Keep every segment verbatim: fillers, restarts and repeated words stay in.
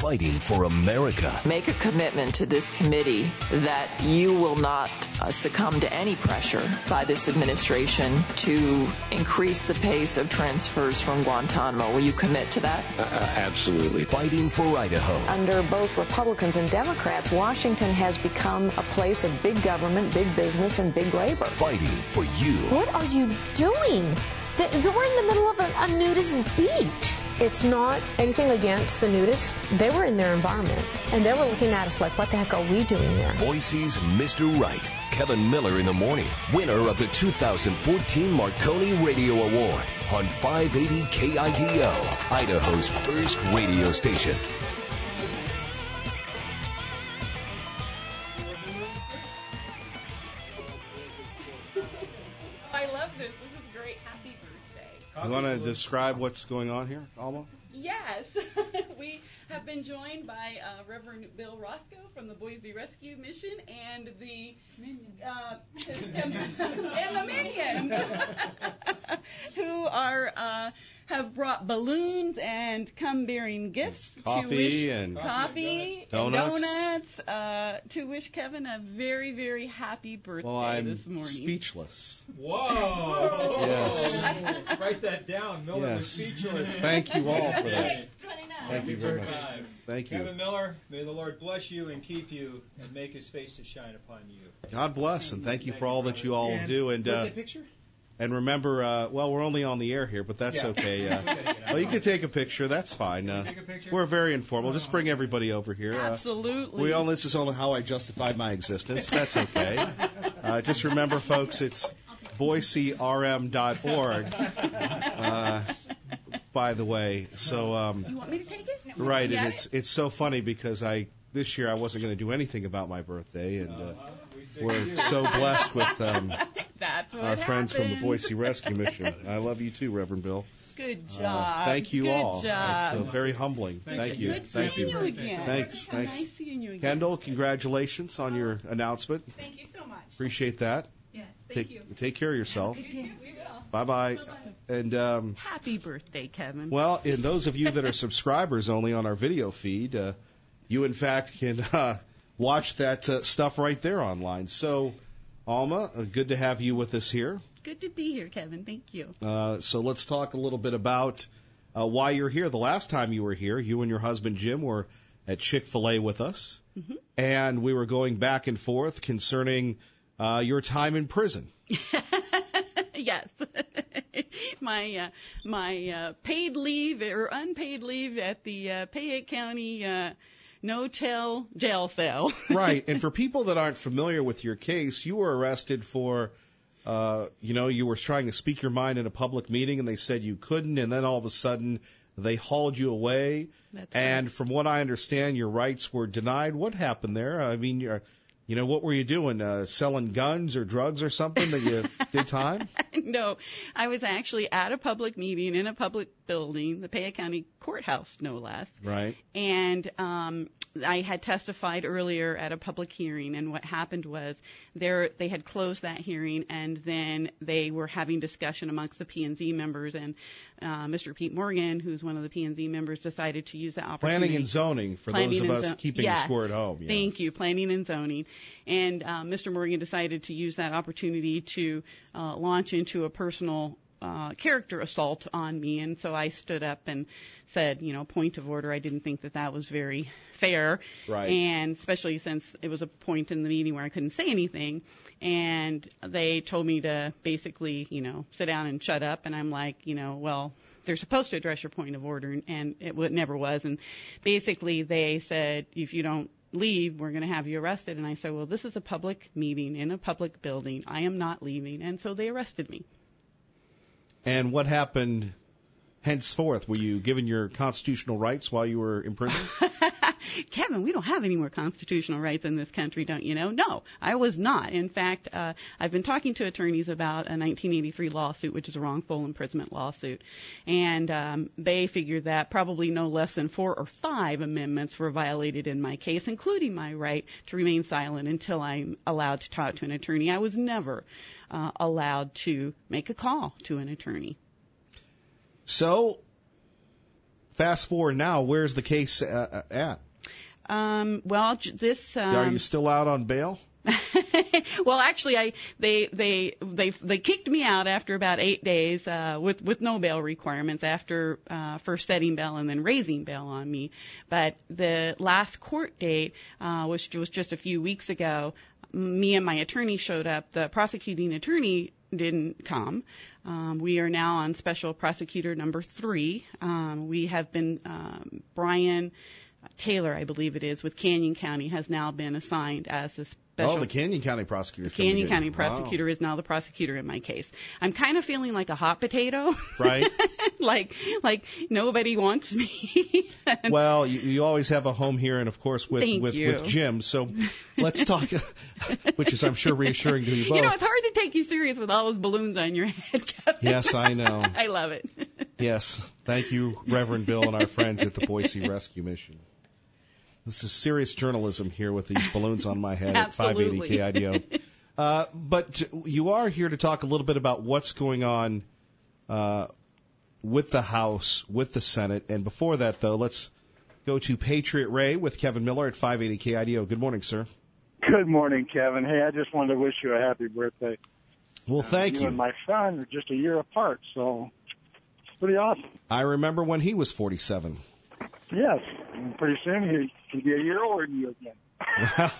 fighting for America. Make a commitment to this committee that you will not uh, succumb to any pressure by this administration to increase the pace of transfers from Guantanamo. Will you commit to that? Uh, absolutely. Fighting for Idaho. Under both Republicans and Democrats, Washington has become a place of big government, big business, and big labor. Fighting for you. What are you doing? We're in the middle of a, a nudist beach. It's not anything against the nudists. They were in their environment, and they were looking at us like, what the heck are we doing there? Boise's Mister Right, Kevin Miller in the morning, winner of the two thousand fourteen Marconi Radio Award on five eighty K I D O, Idaho's first radio station. I love this. This is great. Happy birthday. You want to describe what's going on here, Alma? Yes. We have been joined by uh, Reverend Bill Roscoe from the Boise Rescue Mission and the Minions, uh, and, and the Minions, who are uh, have brought balloons and come bearing gifts coffee to wish and coffee donuts, and donuts uh, to wish Kevin a very, very happy birthday well, I'm this morning. Speechless. Whoa! Yes. Write that down. Miller Yes. was speechless. Thank you all for that. Thank you very much. Five. Thank you. Kevin Miller, may the Lord bless you and keep you and make his face to shine upon you. God bless, and thank you for all that you all And do. And uh, picture? and remember, uh, well, we're only on the air here, but that's Yeah. okay. Uh, well, you can take a picture. That's fine. Uh, Take a picture? we're very informal. Just bring everybody over here. Uh, Absolutely. we all. This is only how I justified my existence. That's okay. Uh, just remember, folks, it's Boise R M dot org. Uh, by the way, so um, You want me to take it? right, Yeah. and it's it's so funny because I this year I wasn't going to do anything about my birthday, and uh, we're so blessed with um, That's what our friends from the happened. Boise Rescue Mission. I love you too, Reverend Bill. Good Uh, job. thank you Good all. job. It's uh, very humbling. Thank you. Good Thank seeing you. you again. Thanks. How Thanks. Nice seeing you again. Kendall, congratulations on your announcement. Thank you so much. Appreciate that. Yes, Take take care of yourself. We will. Bye bye. And um, Happy birthday, Kevin. well, in those of you that are subscribers only on our video feed, uh, you in fact can uh, watch that uh, stuff right there online. So, Alma, uh, good to have you with us here. Good to be here, Kevin. Thank you. Uh, so let's talk a little bit about uh, why you're here. The last time you were here, you and your husband Jim were at Chick-fil-A with us, Mhm. and we were going back and forth concerning uh, your time in prison. Yes. my uh, my uh, paid leave or unpaid leave at the uh, Payette County uh, no-tell jail cell. Right. And for people that aren't familiar with your case, you were arrested for, uh, you know, you were trying to speak your mind in a public meeting, and they said you couldn't, and then all of a sudden they hauled you away. That's and right. from what I understand, your rights were denied. What happened there? I mean, you're, you know, what were you doing? Uh, selling guns or drugs or something that you did time? No, I was actually at a public meeting in a public building, the Payette County Courthouse, no less. Right. And um, I had testified earlier at a public hearing, and what happened was there they had closed that hearing, and then they were having discussion amongst the P and Z members, and uh, Mister Pete Morgan, who's one of the P and Z members, decided to use that opportunity. Planning and zoning for Planning those of and us zo- keeping yes. score at home. Yes. Thank you, planning and zoning. And uh, Mister Morgan decided to use that opportunity to uh, launch into a personal uh, character assault on me. And so I stood up and said, you know, point of order. I didn't think that that was very fair. Right. And especially since it was a point in the meeting where I couldn't say anything. And they told me to basically, you know, sit down and shut up. And I'm like, you know, well, they're supposed to address your point of order, and it w- never was. And basically they said, if you don't leave, we're going to have you arrested. And I said, well, this is a public meeting in a public building. I am not leaving. And so they arrested me. And what happened henceforth? Were you given your constitutional rights while you were in prison? Kevin, we don't have any more constitutional rights in this country, don't you know? No, I was not. In fact, uh, I've been talking to attorneys about a nineteen eighty-three lawsuit, which is a wrongful imprisonment lawsuit. And um, they figured that probably no less than four or five amendments were violated in my case, including my right to remain silent until I'm allowed to talk to an attorney. I was never uh, allowed to make a call to an attorney. So, fast forward now, where's the case uh, at? Um, well, this. Um, Are you still out on bail? Well, actually, I they they they they kicked me out after about eight days uh, with with no bail requirements after uh, first setting bail and then raising bail on me. But the last court date, uh, which was just a few weeks ago, me and my attorney showed up. The prosecuting attorney didn't come. Um, we are now on special prosecutor number three. Um, we have been um, Brian Taylor, I believe it is, with Canyon County, has now been assigned as a special. Oh, the Canyon County prosecutor. The Canyon County prosecutor wow. is now the prosecutor in my case. I'm kind of feeling like a hot potato. Right. like, like nobody wants me. Well, you, you always have a home here, and of course with Thank with, you. with Jim. So let's talk, which is I'm sure reassuring to you both. You know, it's hard to take you serious with all those balloons on your head, Kevin. Yes, I know. I love it. Yes, thank you, Reverend Bill, and our friends at the Boise Rescue Mission. This is serious journalism here with these balloons on my head at five eighty K I D O. Uh, but you are here to talk a little bit about what's going on uh, with the House, with the Senate. And before that, though, let's go to Patriot Ray with Kevin Miller at five eighty K I D O. Good morning, sir. Good morning, Kevin. Hey, I just wanted to wish you a happy birthday. Well, thank uh, you. you. You and my son are just a year apart, so it's pretty awesome. I remember when he was forty-seven. Yes, and pretty soon he can be a year older than you again.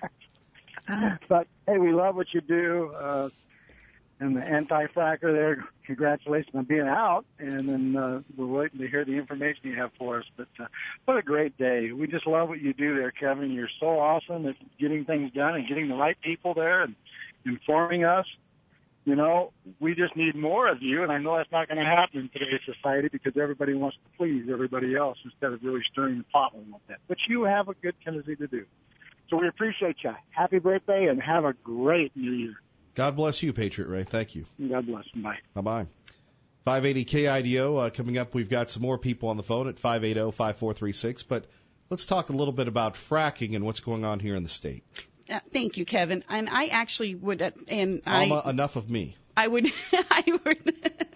But, hey, we love what you do. Uh, and the anti-fracker there, congratulations on being out. And then uh, we're waiting to hear the information you have for us. But uh, what a great day. We just love what you do there, Kevin. You're so awesome at getting things done and getting the right people there and informing us. You know, we just need more of you, and I know that's not going to happen in today's society because everybody wants to please everybody else instead of really stirring the pot a little bit. But you have a good tendency to do. So we appreciate you. Happy birthday, and have a great New Year. God bless you, Patriot Ray. Thank you. God bless. Bye. Bye-bye. five eighty K I D O. Uh, coming up, we've got some more people on the phone at five eight zero, five four three six. But let's talk a little bit about fracking and what's going on here in the state. Uh, thank you, Kevin. And I actually would, uh, and Alma, I enough of me. I would, I would.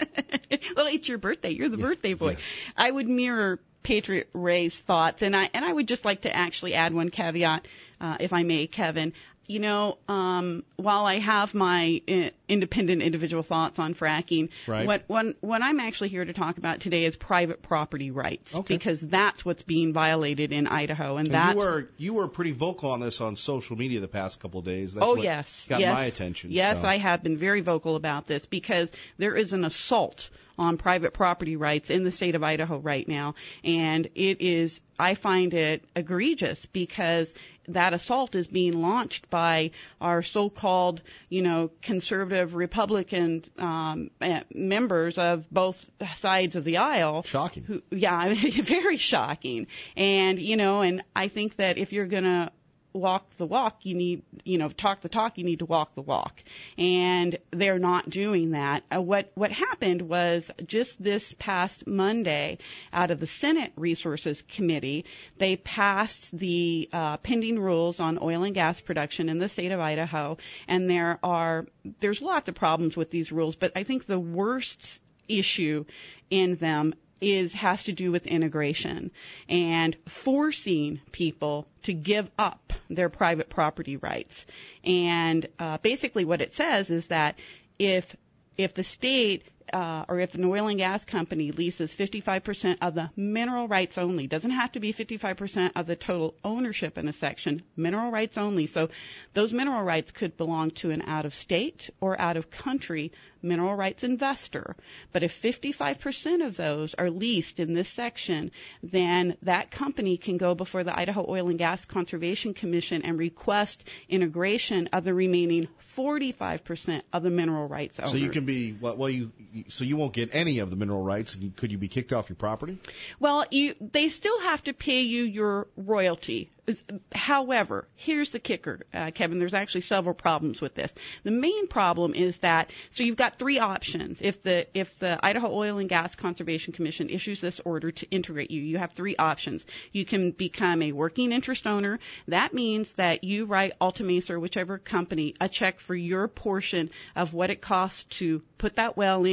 Well, it's your birthday. You're the yeah, birthday boy. Yes. I would mirror Patriot Ray's thoughts, and I and I would just like to actually add one caveat, uh, if I may, Kevin. You know, um, while I have my uh, independent individual thoughts on fracking, right. what, what, what I'm actually here to talk about today is private property rights, okay. because that's what's being violated in Idaho, and, and that's you were you were pretty vocal on this on social media the past couple of days. That's oh what yes, got yes, my attention. Yes, so. I have been very vocal about this because there is an assault on private property rights in the state of Idaho right now, and it is. I find it egregious because that assault is being launched by our so-called, you know, conservative Republican um, members of both sides of the aisle. Shocking. Who, yeah, I mean, very shocking. And, you know, and I think that if you're going to walk the walk, you need, you know, talk the talk, you need to walk the walk. And they're not doing that. Uh, what, what happened was just this past Monday, out of the Senate Resources Committee, they passed the uh, pending rules on oil and gas production in the state of Idaho. And there are, there's lots of problems with these rules, but I think the worst issue in them is has to do with integration and forcing people to give up their private property rights. And uh, basically what it says is that if if the state uh, or if an oil and gas company leases fifty-five percent of the mineral rights only, doesn't have to be fifty-five percent of the total ownership in a section, mineral rights only. So those mineral rights could belong to an out-of-state or out-of-country mineral rights investor. But if fifty-five percent of those are leased in this section, then that company can go before the Idaho Oil and Gas Conservation Commission and request integration of the remaining forty-five percent of the mineral rights owners. So you can be, well, you, so you won't get any of the mineral rights, and could you be kicked off your property? Well, you, they still have to pay you your royalty. However, here's the kicker, uh, Kevin. There's actually several problems with this. The main problem is that, so you've got three options. If the if the Idaho Oil and Gas Conservation Commission issues this order to integrate you, you have three options. You can become a working interest owner. That means that you write Alta Mesa or whichever company a check for your portion of what it costs to put that well in,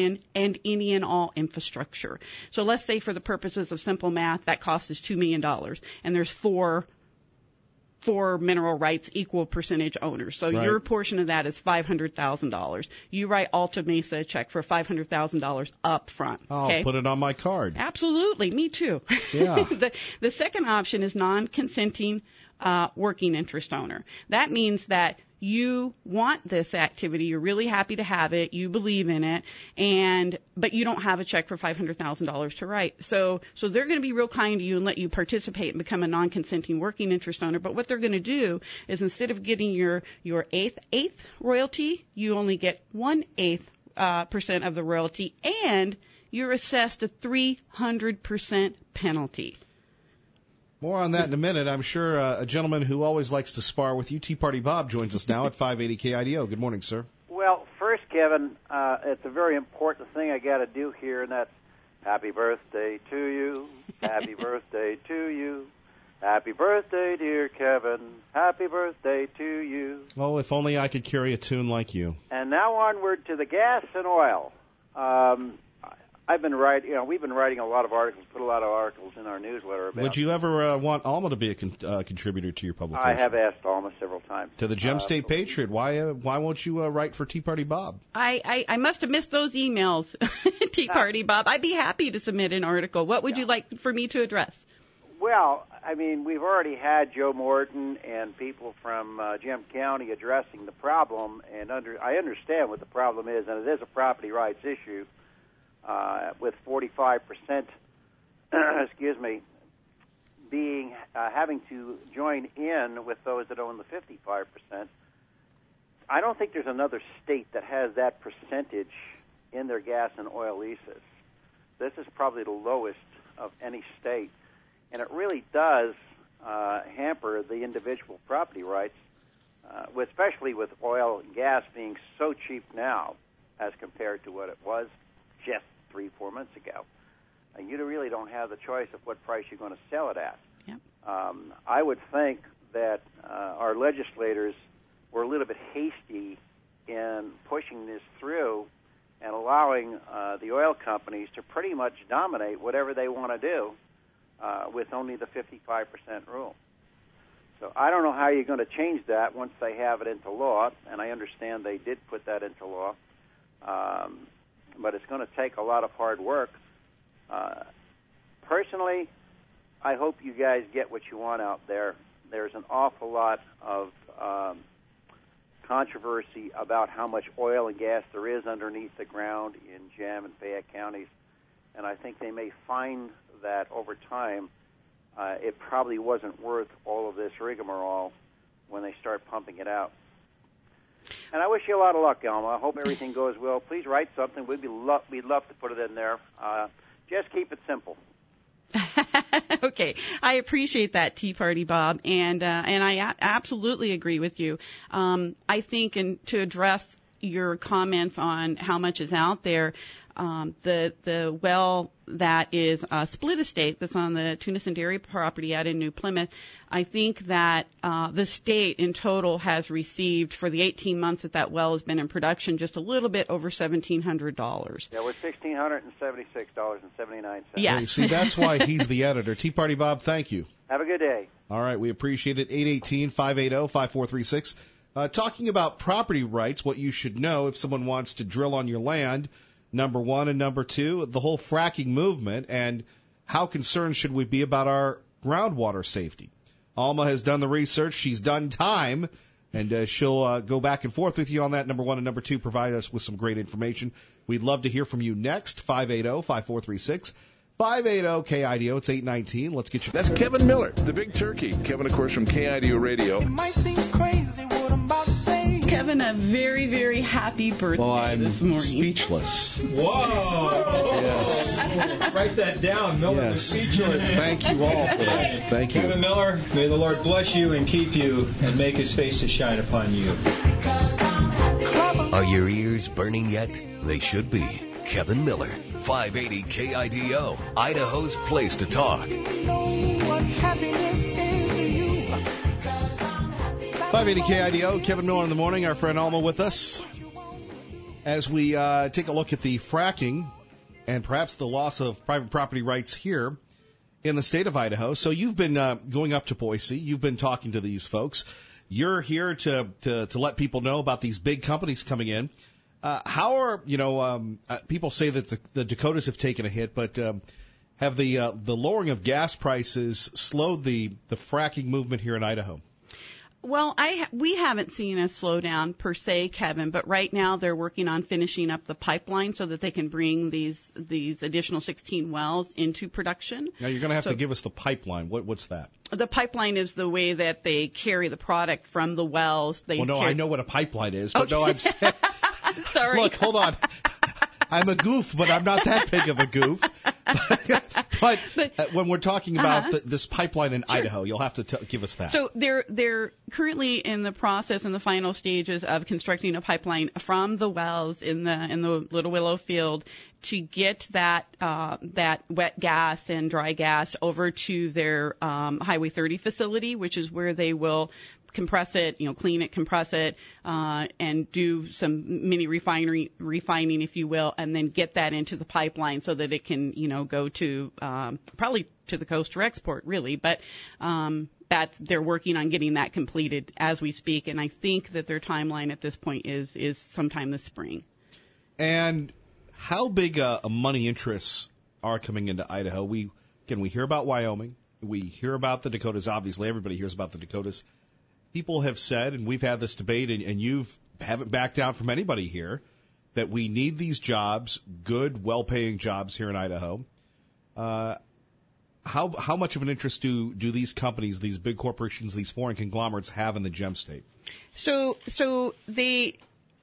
in and any and all infrastructure. So let's say for the purposes of simple math, that cost is two million dollars, and there's four four mineral rights equal percentage owners. So Right. your portion of that is five hundred thousand dollars. You write Alta Mesa a check for five hundred thousand dollars up front. I'll okay? put it on my card. Absolutely. Me too. Yeah. the, the second option is non-consenting uh, working interest owner. That means that you want this activity, you're really happy to have it, you believe in it, and but you don't have a check for five hundred thousand dollars to write. So so they're going to be real kind to you and let you participate and become a non-consenting working interest owner. But what they're going to do is instead of getting your your eighth eighth royalty, you only get one eighth uh, percent of the royalty, and you're assessed a three hundred percent penalty. More on that in a minute. I'm sure uh, a gentleman who always likes to spar with you, Tea Party Bob, joins us now at five eighty K I D O. Good morning, sir. Well, first, Kevin, uh, it's a very important thing I got to do here, and that's happy birthday to you, happy birthday to you, happy birthday, dear Kevin, happy birthday to you. Oh, if only I could carry a tune like you. And now onward to the gas and oil. Um, I've been writing, you know, we've been writing a lot of articles, put a lot of articles in our newsletter about. Would you ever uh, want Alma to be a con- uh, contributor to your publication? I have asked Alma several times. To the Gem uh, State Patriot. Why uh, why won't you uh, write for Tea Party Bob? I, I, I must have missed those emails, Tea Party Bob. I'd be happy to submit an article. What would Yeah. you like for me to address? Well, I mean, we've already had Joe Morton and people from uh, Gem County addressing the problem, and under I understand what the problem is, and it is a property rights issue. Uh, with forty-five percent, excuse me, being uh, having to join in with those that own the fifty-five percent. I don't think there's another state that has that percentage in their gas and oil leases. This is probably the lowest of any state, and it really does uh, hamper the individual property rights, uh, with, especially with oil and gas being so cheap now as compared to what it was just three, four months ago. And you really don't have the choice of what price you're going to sell it at. Yep. Um, I would think that uh, our legislators were a little bit hasty in pushing this through and allowing uh, the oil companies to pretty much dominate whatever they want to do uh, with only the fifty-five percent rule. So I don't know how you're going to change that once they have it into law, and I understand they did put that into law. Um, but it's going to take a lot of hard work. Uh, personally, I hope you guys get what you want out there. There's an awful lot of um, controversy about how much oil and gas there is underneath the ground in Gem and Fayette counties, and I think they may find that over time uh, it probably wasn't worth all of this rigmarole when they start pumping it out. And I wish you a lot of luck, Alma. I hope everything goes well. Please write something. We'd be lo- we'd love to put it in there. Uh, just keep it simple. Okay, I appreciate that, Tea Party Bob, and uh, and I a- absolutely agree with you. Um, I think, and to address your comments on how much is out there, um, the the well that is a split estate that's on the Tunison Dairy property out in New Plymouth, I think that uh, the state in total has received for the eighteen months that that well has been in production just a little bit over seventeen hundred dollars. Yeah, we're one thousand six hundred seventy-six dollars and seventy-nine cents. Yeah. Hey, see, that's why he's the editor. Tea Party Bob, thank you. Have a good day. All right, we appreciate it. eight one eight, five eight zero, five four three six. Uh, talking about property rights, what you should know if someone wants to drill on your land, number one, and number two, the whole fracking movement, and how concerned should we be about our groundwater safety. Alma has done the research. She's done time, and uh, she'll uh, go back and forth with you on that, number one, and number two, provide us with some great information. We'd love to hear from you next, five eight zero, five four three six. five eight zero K I D O. It's eight nineteen. Let's get you. That's Kevin Miller, the big turkey. Kevin, of course, from K I D O Radio. It might seem crazy what I'm about to say. Kevin, a very, very happy birthday Well, I'm this morning. speechless. Whoa! Yes. Write that down, Miller. Yes. Was speechless. Thank you all for that. Thank you. Kevin Miller, may the Lord bless you and keep you and make his face to shine upon you. Are your ears burning yet? They should be. Kevin Miller, five eighty K I D O, Idaho's place to talk. five eighty K I D O, Kevin Miller in the morning. Our friend Alma with us. as we uh, take a look at the fracking and perhaps the loss of private property rights here in the state of Idaho. So you've been uh, going up to Boise. You've been talking to these folks. You're here to, to, to let people know about these big companies coming in. Uh, how are, you know, um, uh, people say that the, the Dakotas have taken a hit, but um, have the uh, the lowering of gas prices slowed the, the fracking movement here in Idaho? Well, I we haven't seen a slowdown per se, Kevin, but right now they're working on finishing up the pipeline so that they can bring these these additional sixteen wells into production. Now you're going to have so, to give us the pipeline. What what's that? The pipeline is the way that they carry the product from the wells. They well, no, carry... I know what a pipeline is, but okay. no, I'm saying. Sorry. Look, hold on. I'm a goof, but I'm not that big of a goof. but uh, when we're talking about uh-huh. the, this pipeline in sure. Idaho, you'll have to t- give us that. So they're they're currently in the process, in the final stages of constructing a pipeline from the wells in the in the Little Willow field to get that uh, that wet gas and dry gas over to their um, Highway thirty facility, which is where they will compress it, you know, clean it, compress it, uh, and do some mini refinery refining, if you will, and then get that into the pipeline so that it can, you know, go to um, probably to the coast for export, really. But um, that's they're working on getting that completed as we speak, and I think that their timeline at this point is is sometime this spring. And how big uh, money interests are coming into Idaho? We again, we hear about Wyoming, we hear about the Dakotas. Obviously, everybody hears about the Dakotas. People have said, and we've had this debate, and, and you haven't backed down from anybody here, that we need these jobs, good, well-paying jobs here in Idaho. Uh, how how much of an interest do, do these companies, these big corporations, these foreign conglomerates have in the gem state? So so they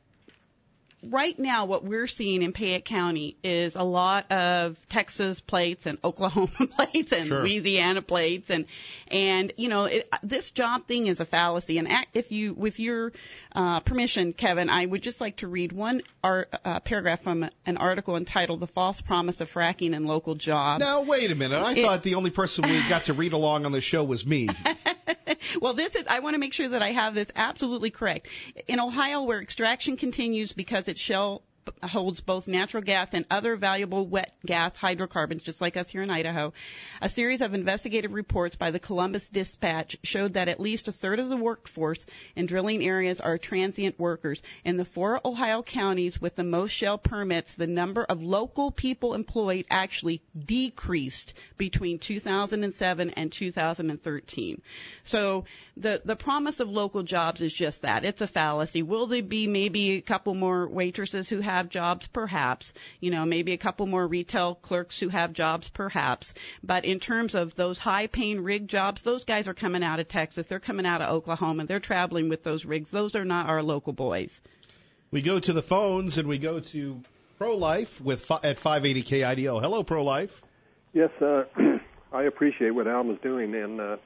right now what we're seeing in Payette County is a lot of Texas plates and Oklahoma plates and sure. Louisiana plates and and you know it, this job thing is a fallacy. And if you, with your uh, permission, Kevin, I would just like to read one art, uh, paragraph from an article entitled "The False Promise of Fracking and Local Jobs." Now wait a minute. I it, thought the only person we got to read along on the show was me. Well, this is, I want to make sure that I have this absolutely correct. In Ohio, where extraction continues because its shell holds both natural gas and other valuable wet gas hydrocarbons, just like us here in Idaho, a series of investigative reports by the Columbus Dispatch showed that at least a third of the workforce in drilling areas are transient workers. In the four Ohio counties with the most shell permits, the number of local people employed actually decreased between two thousand seven and two thousand thirteen. So the, the promise of local jobs is just that. It's a fallacy. Will there be maybe a couple more waitresses who have jobs? Perhaps. You know, maybe a couple more retail clerks who have jobs? Perhaps. But in terms of those high-paying rig jobs, those guys are coming out of Texas. They're coming out of Oklahoma. They're traveling with those rigs. Those are not our local boys. We go to the phones, and we go to Pro-Life with at five eighty K I D O. Hello, Pro-Life. Yes, uh, I appreciate what Alma's doing, and uh,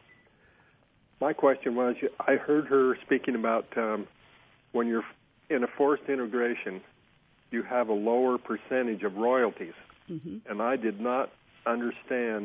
my question was, I heard her speaking about um, when you're in a forced integration, you have a lower percentage of royalties, mm-hmm. and I did not understand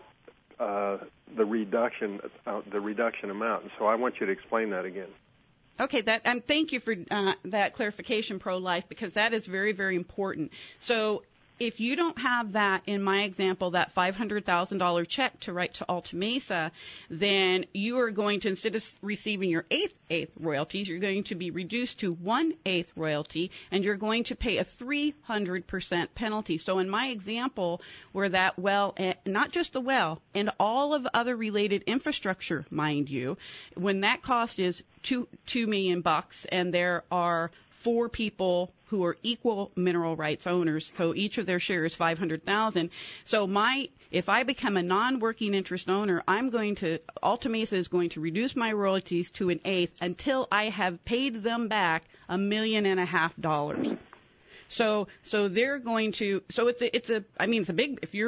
uh, the reduction, uh, the reduction amount. So I want you to explain that again. Okay, that um, thank you for uh, that clarification, Pro-Life, because that is very, very important. So if you don't have that, in my example, that five hundred thousand dollars check to write to Alta Mesa, then you are going to, instead of receiving your eighth eighth royalties, you're going to be reduced to one eighth royalty, and you're going to pay a three hundred percent penalty. So in my example, where that well, not just the well, and all of other related infrastructure, mind you, when that cost is two two million bucks, and there are four people who are equal mineral rights owners, so each of their share is five hundred thousand. So my, if I become a non-working interest owner, I'm going to, Alta Mesa is going to reduce my royalties to an eighth until I have paid them back a million and a half dollars. So, so they're going to, so it's a, it's a, I mean, it's a big, if you're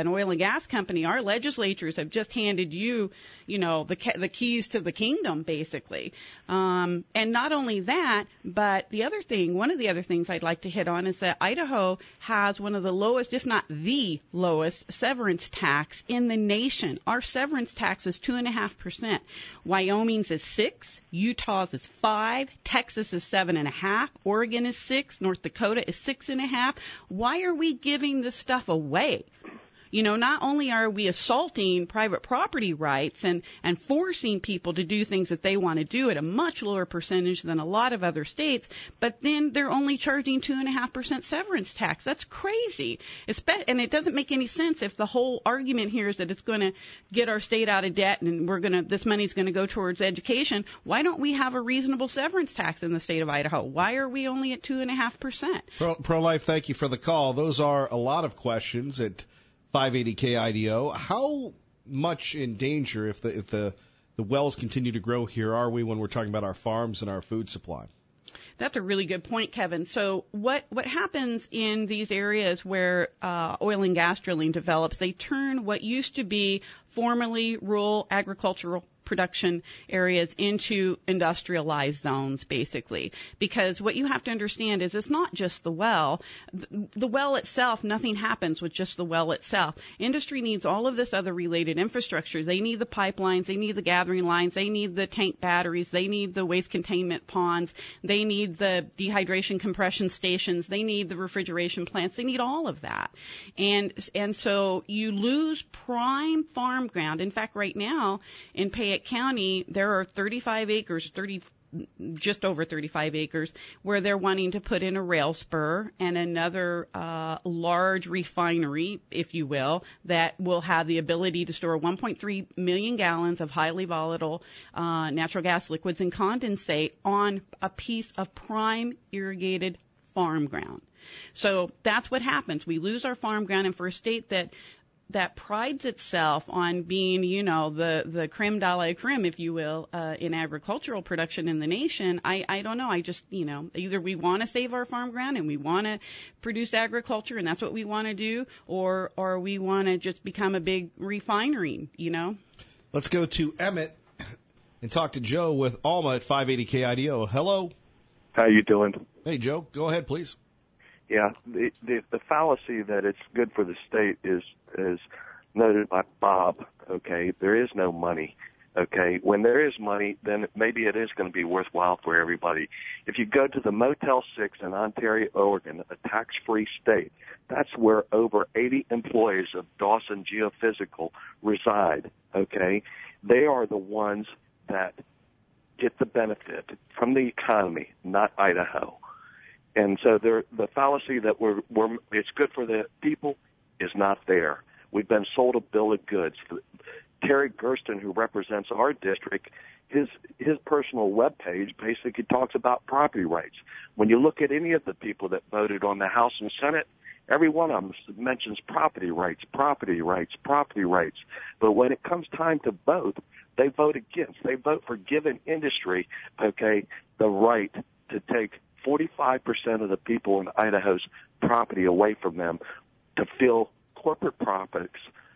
an oil and gas company, our legislatures have just handed you, you know, the the keys to the kingdom, basically. Um, and not only that, but the other thing, one of the other things I'd like to hit on is that Idaho has one of the lowest, if not the lowest, severance tax in the nation. Our severance tax is two and a half percent. Wyoming's is six, Utah's is five, Texas is seven and a half, Oregon is six, North Dakota is six and a half. Why are we giving this stuff away? You know, not only are we assaulting private property rights and, and forcing people to do things that they want to do at a much lower percentage than a lot of other states, but then they're only charging two and a half percent severance tax. That's crazy. It's be- and it doesn't make any sense if the whole argument here is that it's going to get our state out of debt and we're going to, this money's going to go towards education. Why don't we have a reasonable severance tax in the state of Idaho? Why are we only at two and a half percent? Pro, Pro-Life, thank you for the call. Those are a lot of questions at five eighty K I D O. How much in danger, if the if the, the wells continue to grow here, are we when we're talking about our farms and our food supply? That's a really good point, Kevin. So what, what happens in these areas where uh, oil and gas drilling develops, they turn what used to be formerly rural agricultural production areas into industrialized zones, basically. Because what you have to understand is it's not just the well. The, the well itself, nothing happens with just the well itself. Industry needs all of this other related infrastructure. They need the pipelines, they need the gathering lines, they need the tank batteries, they need the waste containment ponds, they need the dehydration compression stations, they need the refrigeration plants, they need all of that. And and so you lose prime farm ground. In fact, right now in Payette County, there are thirty-five acres, thirty, just over thirty-five acres, where they're wanting to put in a rail spur and another uh, large refinery, if you will, that will have the ability to store one point three million gallons of highly volatile uh, natural gas liquids and condensate on a piece of prime irrigated farm ground. So that's what happens. We lose our farm ground, and for a state that that prides itself on being, you know, the, the creme de la creme, if you will, uh, in agricultural production in the nation, I, I don't know. I just, you know, either we want to save our farm ground and we want to produce agriculture and that's what we want to do, or, or we want to just become a big refinery, you know. Let's go to Emmett and talk to Joe with Alma at five eighty K I D O. Hello. How you doing? Hey, Joe. Go ahead, please. Yeah, the, the the fallacy that it's good for the state is is noted by Bob. Okay, there is no money. Okay, when there is money, then maybe it is going to be worthwhile for everybody. If you go to the Motel six in Ontario, Oregon, a tax-free state, that's where over eighty employees of Dawson Geophysical reside. Okay, they are the ones that get the benefit from the economy, not Idaho. And so there, the fallacy that we're, we're, it's good for the people is not there. We've been sold a bill of goods. Terry Gersten, who represents our district, his his personal webpage basically talks about property rights. When you look at any of the people that voted on the House and Senate, every one of them mentions property rights, property rights, property rights. But when it comes time to vote, they vote against. They vote for giving industry, okay, the right to take forty-five percent of the people in Idaho's property away from them to fill corporate profits,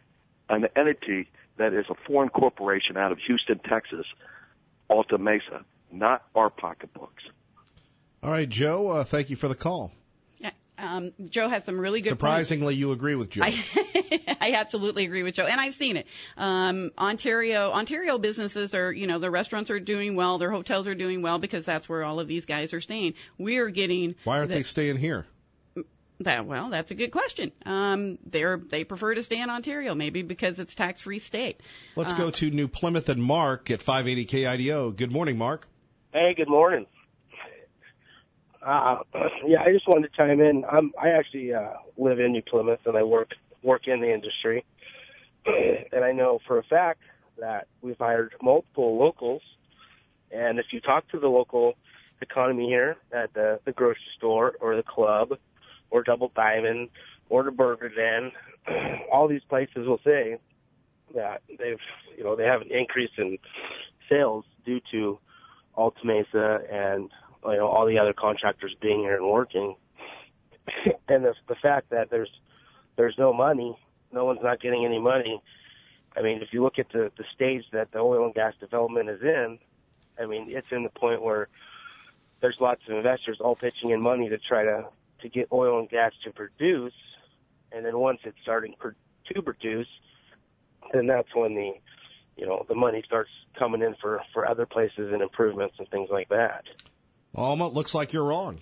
an entity that is a foreign corporation out of Houston, Texas, Alta Mesa, not our pocketbooks. All right, Joe, uh, thank you for the call. Yeah, um, Joe has some really good Surprisingly, points. You agree with Joe. I, I absolutely agree with Joe, and I've seen it. Um, Ontario, Ontario businesses are, you know, the restaurants are doing well, their hotels are doing well because that's where all of these guys are staying. We are getting. Why aren't the, they staying here? That well, that's a good question. Um, they're they prefer to stay in Ontario, maybe because it's tax-free state. Let's uh, go to New Plymouth and Mark at five eighty K I D O. Good morning, Mark. Hey, good morning. Uh, yeah, I just wanted to chime in. I'm, I actually uh, live in New Plymouth, and I work work in the industry. And I know for a fact that we've hired multiple locals. And if you talk to the local economy here at the, the grocery store or the club or Double Diamond or the Burger Den, all these places will say that they've, you know, they have an increase in sales due to Alta Mesa and, you know, all the other contractors being here and working. And the, the fact that there's there's no money no one's not getting any money. I mean, if you look at the, the stage that the oil and gas development is in, I mean, it's in the point where there's lots of investors all pitching in money to try to, to get oil and gas to produce. And then once it's starting per, to produce, then that's when the, you know, the money starts coming in for, for other places and improvements and things like that. Alma, looks like you're wrong.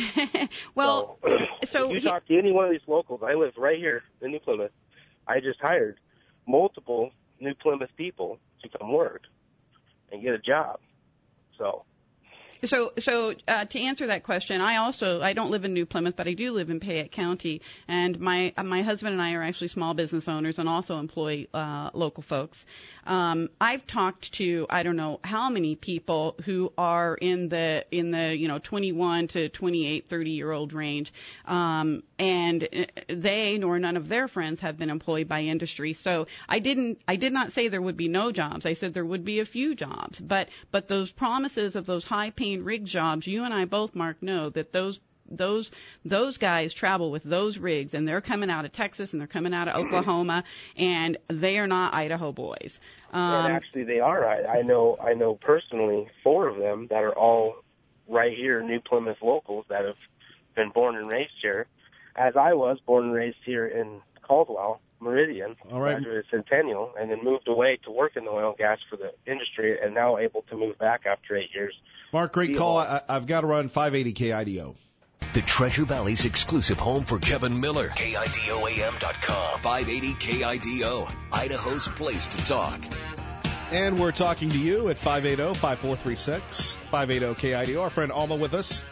well, so, so if you he, talk to any one of these locals, I live right here in New Plymouth. I just hired multiple New Plymouth people to come work and get a job. So. So, so uh, to answer that question, I also I don't live in New Plymouth, but I do live in Payette County, and my uh, my husband and I are actually small business owners and also employ uh, local folks. Um, I've talked to I don't know how many people who are in the in the you know twenty-one to twenty-eight, thirty year old range, um, and they nor none of their friends have been employed by industry. So I didn't I did not say there would be no jobs. I said there would be a few jobs, but but those promises of those high paying rig jobs, you and I both, Mark, know that those those those guys travel with those rigs, and they're coming out of Texas and they're coming out of Oklahoma, and they are not Idaho boys. Um, and actually, they are. I, I know. I know personally four of them that are all right here, New Plymouth locals that have been born and raised here, as I was born and raised here in Caldwell, Meridian, all right. graduated Centennial, and then moved away to work in the oil and gas for the industry, and now able to move back after eight years. Mark, great call. I, I've got to run five eighty K I D O. The Treasure Valley's exclusive home for Kevin Miller. K I D O A M dot com. five eighty K I D O. Idaho's place to talk. And we're talking to you at five eighty, five four three six, five eighty K I D O. Our friend Alma with us.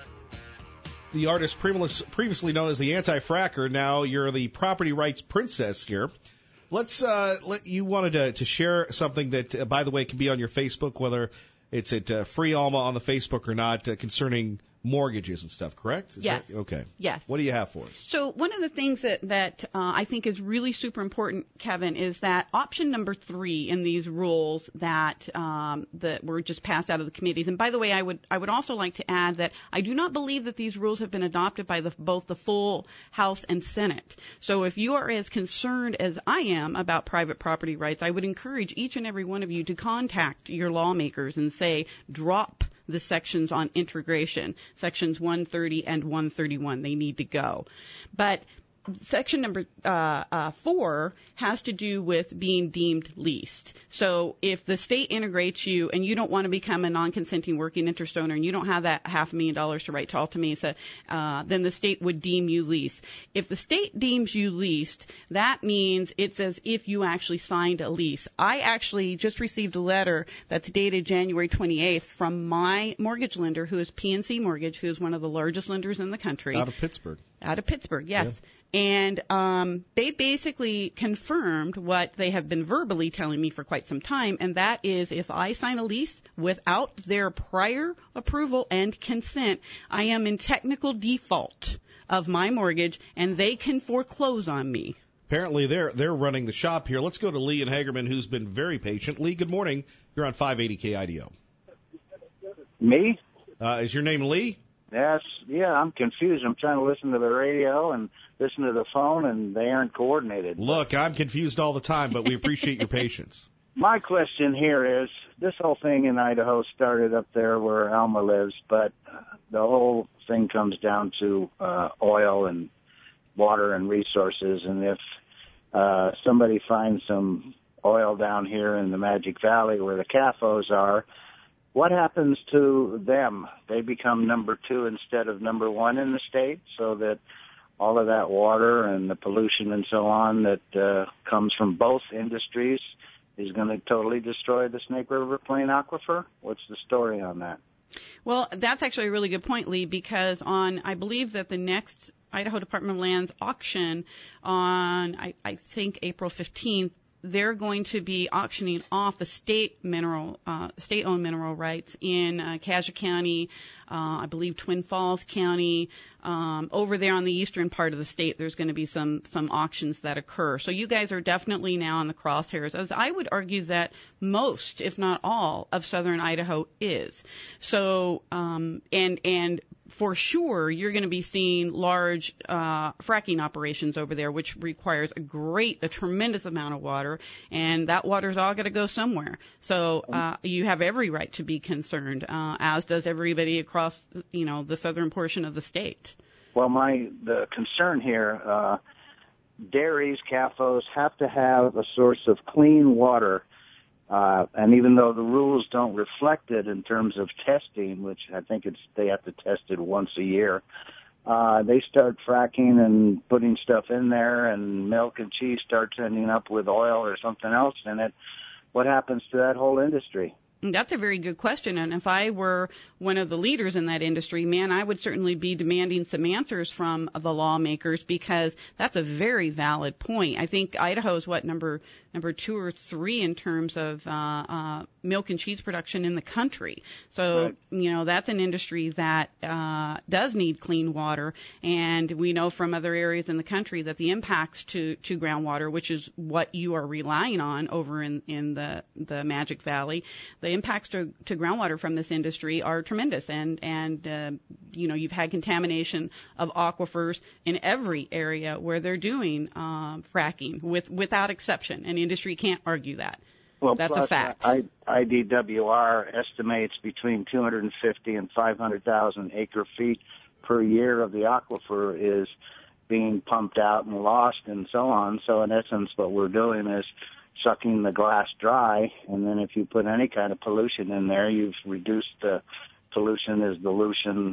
The artist previously known as the Anti-Fracker. Now you're the property rights princess here. Let's uh, let you wanted to, to share something that, uh, by the way, can be on your Facebook, whether it's at uh, Free Alma on the Facebook or not, uh, concerning mortgages and stuff, correct? Is yes. That, okay. Yes. What do you have for us? So one of the things that, that uh, I think is really super important, Kevin, is that option number three in these rules that um, that were just passed out of the committees. And by the way, I would I would also like to add that I do not believe that these rules have been adopted by the, both the full House and Senate. So if you are as concerned as I am about private property rights, I would encourage each and every one of you to contact your lawmakers and say, drop the sections on integration, sections one thirty and one thirty-one. They need to go. But section number uh, uh, four has to do with being deemed leased. So if the state integrates you and you don't want to become a non-consenting working interest owner and you don't have that half a million dollars to write to Alta Mesa, uh, then the state would deem you leased. If the state deems you leased, that means it's as if you actually signed a lease. I actually just received a letter that's dated January twenty-eighth from my mortgage lender, who is P N C Mortgage, who is one of the largest lenders in the country. Out of Pittsburgh. Out of Pittsburgh, yes. Yeah. And um, they basically confirmed what they have been verbally telling me for quite some time, and that is if I sign a lease without their prior approval and consent, I am in technical default of my mortgage, and they can foreclose on me. Apparently they're they're running the shop here. Let's go to Lee in Hagerman, who's been very patient. Lee, good morning. You're on five eighty K I D O. Me? Uh, is your name Lee? Yes, yeah, I'm confused. I'm trying to listen to the radio and listen to the phone, and they aren't coordinated. Look, I'm confused all the time, but we appreciate your patience. My question here is, this whole thing in Idaho started up there where Alma lives, but the whole thing comes down to uh, oil and water and resources, and if uh, somebody finds some oil down here in the Magic Valley where the C A F Os are, what happens to them? They become number two instead of number one in the state, so that all of that water and the pollution and so on that uh, comes from both industries is going to totally destroy the Snake River Plain aquifer? What's the story on that? Well, that's actually a really good point, Lee, because on, I believe that the next Idaho Department of Lands auction on, I, I think, April fifteenth, they're going to be auctioning off the state mineral, uh, state-owned mineral rights in uh, Cassia County, uh, I believe Twin Falls County. Um, over there on the eastern part of the state, there's going to be some some auctions that occur. So you guys are definitely now on the crosshairs, as I would argue that most, if not all, of southern Idaho is. So um, and and for sure, you're going to be seeing large uh, fracking operations over there, which requires a great, a tremendous amount of water, and that water's all got to go somewhere. So uh, you have every right to be concerned, uh, as does everybody across, you know, the southern portion of the state. Well, my the concern here, uh, dairies, C A F Os have to have a source of clean water. Uh, and even though the rules don't reflect it in terms of testing, which I think it's they have to test it once a year, uh, they start fracking and putting stuff in there, and milk and cheese starts ending up with oil or something else in it. What happens to that whole industry? That's a very good question. And if I were one of the leaders in that industry, man, I would certainly be demanding some answers from the lawmakers, because that's a very valid point. I think Idaho is what, number number two or three in terms of uh, uh, milk and cheese production in the country. So, right. you know, that's an industry that uh, does need clean water. And we know from other areas in the country that the impacts to, to groundwater, which is what you are relying on over in, in the, the Magic Valley, the impacts to, to groundwater from this industry are tremendous. And, and uh, you know, you've had contamination of aquifers in every area where they're doing um, fracking, with, without exception. And industry can't argue that. Well, that's plus, a fact. I, I D W R estimates between two hundred fifty and five hundred thousand acre feet per year of the aquifer is being pumped out and lost and so on. So in essence, what we're doing is sucking the glass dry, and then if you put any kind of pollution in there, you've reduced the pollution is dilution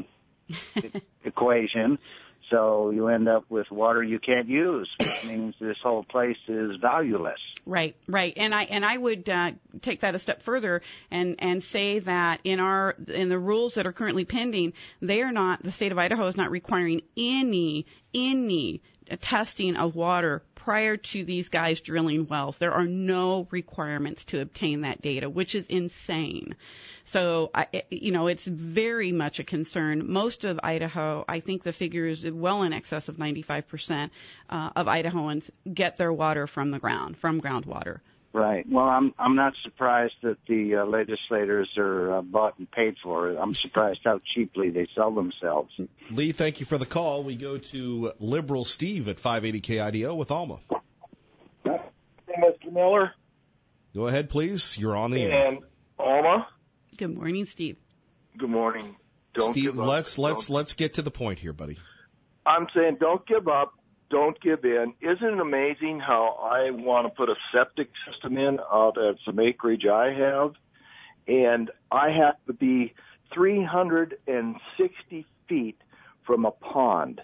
equation. So you end up with water you can't use, which means this whole place is valueless. Right, right. And I and I would uh, take that a step further and and say that in our in the rules that are currently pending, they are not the state of Idaho is not requiring any any testing of water prior to these guys drilling wells. There are no requirements to obtain that data, which is insane. So, I, you know, it's very much a concern. Most of Idaho, I think the figure is well in excess of ninety-five percent uh, of Idahoans get their water from the ground, from groundwater. Right. Well, I'm I'm not surprised that the uh, legislators are uh, bought and paid for. I'm surprised how cheaply they sell themselves. Lee, thank you for the call. We go to Liberal Steve at five eighty K I D O with Alma. Hey, Mister Miller. Go ahead, please. You're on the air. And Alma. Good morning, Steve. Good morning. Don't Steve, give up. let's let's Don't. let's get to the point here, buddy. I'm saying don't give up. Don't give in. Isn't it amazing how I want to put a septic system in out at some acreage I have, and I have to be three hundred sixty feet from a pond.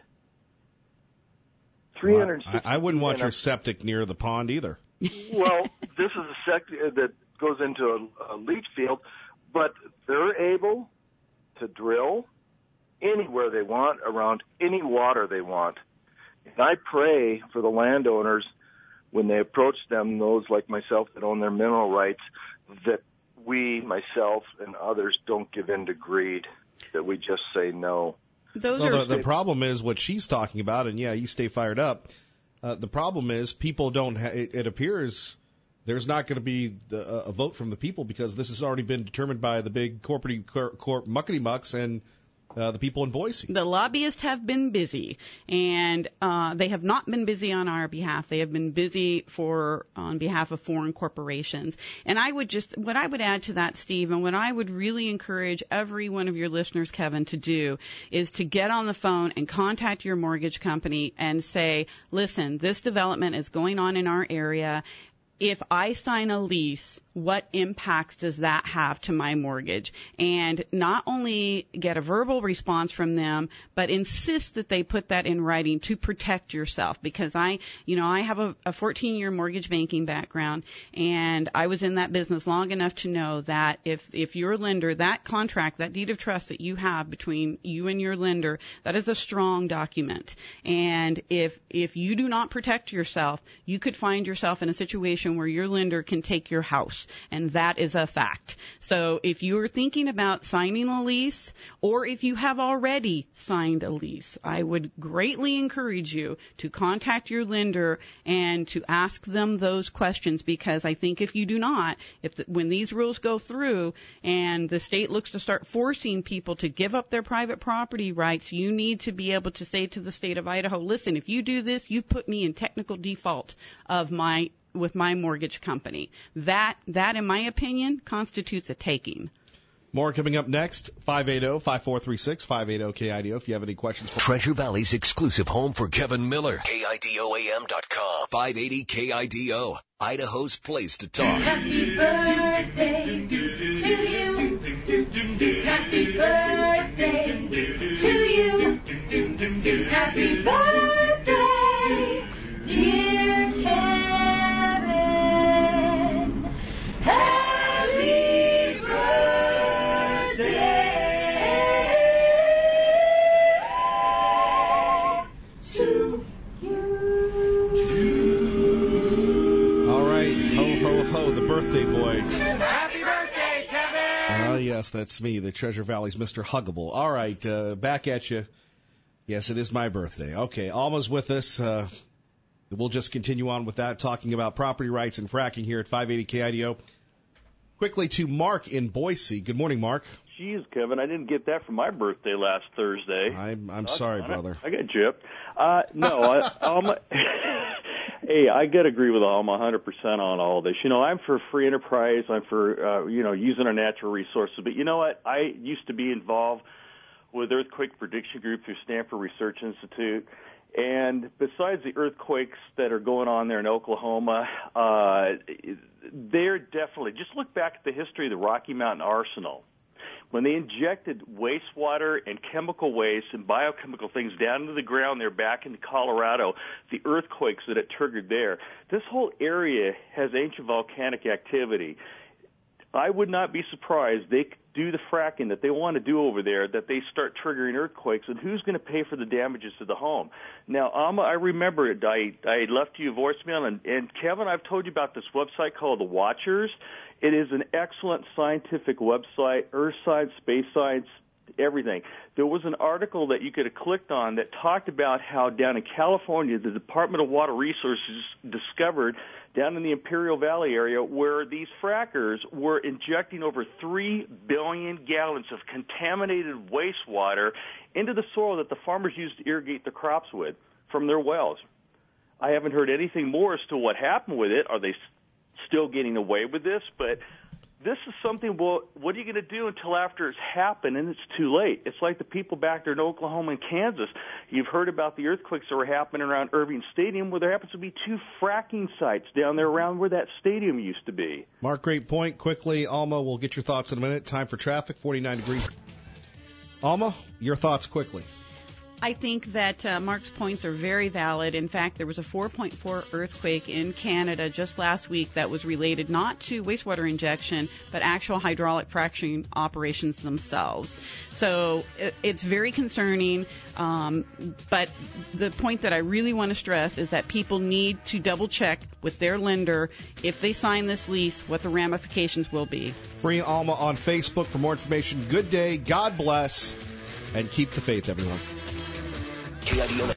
three hundred sixty well, I, I wouldn't want your a, septic near the pond either. Well, this is a septic that goes into a, a leach field, but they're able to drill anywhere they want around any water they want. And I pray for the landowners when they approach them, those like myself that own their mineral rights, that we, myself and others, don't give in to greed, that we just say no. Those well, are the, the problem is what she's talking about, and yeah, you stay fired up. Uh, the problem is people don't. Ha- it, it appears there's not going to be the, uh, a vote from the people because this has already been determined by the big corporate cor- cor- muckety mucks and uh, the people in Boise. The lobbyists have been busy, and uh, they have not been busy on our behalf. They have been busy for on behalf of foreign corporations. And I would just, what I would add to that, Steve, and what I would really encourage every one of your listeners, Kevin, to do is to get on the phone and contact your mortgage company and say, listen, this development is going on in our area. If I sign a lease, what impacts does that have to my mortgage? And not only get a verbal response from them, but insist that they put that in writing to protect yourself. Because I, you know, I have a, a fourteen-year mortgage banking background, and I was in that business long enough to know that if, if your lender, that contract, that deed of trust that you have between you and your lender, that is a strong document. And if, if you do not protect yourself, you could find yourself in a situation where your lender can take your house. transfers, and that is a fact. So if you're thinking about signing a lease, or if you have already signed a lease, I would greatly encourage you to contact your lender and to ask them those questions, because I think if you do not, if the, when these rules go through and the state looks to start forcing people to give up their private property rights, you need to be able to say to the state of Idaho, listen, if you do this, you put me in technical default of my with my mortgage company. That, that, in my opinion, constitutes a taking. More coming up next, five eight zero, five four three six, five eight zero K I D O if you have any questions. For Treasure Valley's exclusive home for Kevin Miller. K I D O A M dot com. five eighty K I D O. Idaho's place to talk. Happy birthday to you. Happy birthday to you. Happy birthday, dear Kevin. Happy birthday to you. All right, ho, ho, ho, the birthday boy. Happy birthday, Kevin. Ah, yes, that's me, the Treasure Valley's Mister Huggable. All right, uh, back at you. Yes, it is my birthday. Okay, Alma's with us. Uh, we'll just continue on with that, talking about property rights and fracking here at five eighty K I D O. Quickly to Mark in Boise. Good morning, Mark. Jeez, Kevin, I didn't get that for my birthday last Thursday. I'm I'm sorry, I, brother. I got gypped. Uh, no, I, Alma, hey, I got to agree with Alma one hundred percent on all this. You know, I'm for free enterprise. I'm for, uh, you know, using our natural resources. But you know what? I used to be involved with Earthquake Prediction Group through Stanford Research Institute. And besides the earthquakes that are going on there in Oklahoma, uh, they're definitely, just look back at the history of the Rocky Mountain Arsenal. When they injected wastewater and chemical waste and biochemical things down into the ground there back in Colorado, the earthquakes that it triggered there, this whole area has ancient volcanic activity. I would not be surprised they do the fracking that they want to do over there, that they start triggering earthquakes, and who's going to pay for the damages to the home? Now, Alma, I remember it. I, I left you a voicemail, and, and Kevin, I've told you about this website called The Watchers. It is an excellent scientific website, earth science, space science, everything. There was an article that you could have clicked on that talked about how down in California, the Department of Water Resources discovered down in the Imperial Valley area where these frackers were injecting over three billion gallons of contaminated wastewater into the soil that the farmers used to irrigate their crops with from their wells. I haven't heard anything more as to what happened with it. Are they still getting away with this? But this is something, well, what are you going to do until after it's happened and it's too late? It's like the people back there in Oklahoma and Kansas. You've heard about the earthquakes that were happening around Irving Stadium, where there happens to be two fracking sites down there around where that stadium used to be. Mark, great point. Quickly, Alma, we'll get your thoughts in a minute. Time for traffic, forty-nine degrees. Alma, your thoughts quickly. I think that uh, Mark's points are very valid. In fact, there was a four point four earthquake in Canada just last week that was related not to wastewater injection, but actual hydraulic fracturing operations themselves. So it, it's very concerning. Um, but the point that I really want to stress is that people need to double check with their lender if they sign this lease what the ramifications will be. Free Alma on Facebook for more information. Good day. God bless. And keep the faith, everyone. K I D O